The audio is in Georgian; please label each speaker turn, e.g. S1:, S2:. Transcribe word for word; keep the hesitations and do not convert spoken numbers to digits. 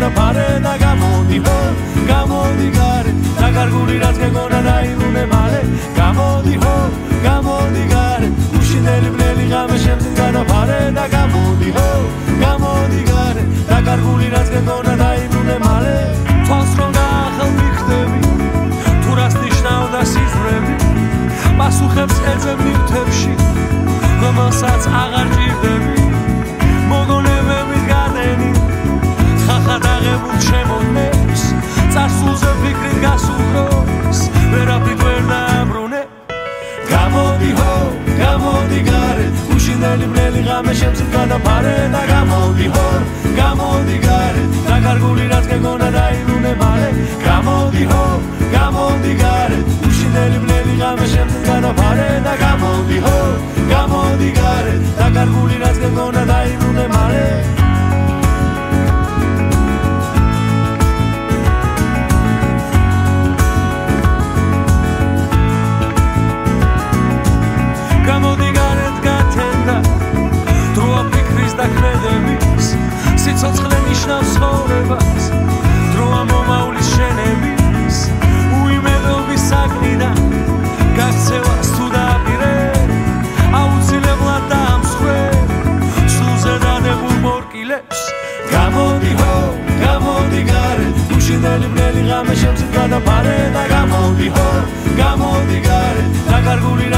S1: განაფარე და გამოდი ხო გამოდი გარე დაკარგული რაც გეგონა დაიბრუნე მალე გამოდი ხო გამოდი გარე უშინელი ბნელი ღამე შემდგ განაფარე და გამოდი ხო გამოდი გარე დაკარგული რაც გეგონა დაიბრუნე მალე თვალს რომ გაახალ მიხდები თუ რას ნიშნავდა სიზმრები პასუხებს ეძებ ნივთებში რომელსაც აღარ ჭირდები მოგონებებით გადენი ხახადაღებულ შემოვნებს წარსულზე ფიქრით გასულ დროს ვერაფრით ვერ დააბრუნე გამოდი ხო გამოდი გარე უშინელი ბნელი ღამე შემძლ გადაფარე და გამოდი ხო გამოდი გარე დაკარგული რაც გეგონა დაიბრუნე მალე გამოდი ხო გამოდი გარე უშინელი ბნელი ღამე შემძლ გადაფარე და გამოდი ხო გამოდი გარე დაკარგული რაც გეგონა დაიბრუნე მალე გამოდი გარეთ გათენდა დროა ფიქრის და ქმედების სიცოცხლე ნიშნავს ცხოვრებას დროა მომავლის შენების უიმედობის საგნიდან გაქცევას თუ დააპირე აუცილებლად დაამსხვე სულზე დადებულ მორკილებს გამოდი ხო გამოდი გარე უშინელი ბნელი ღამე შემძლ გადაფარე და გამოდი ხო გამოდი გარე დაკარგული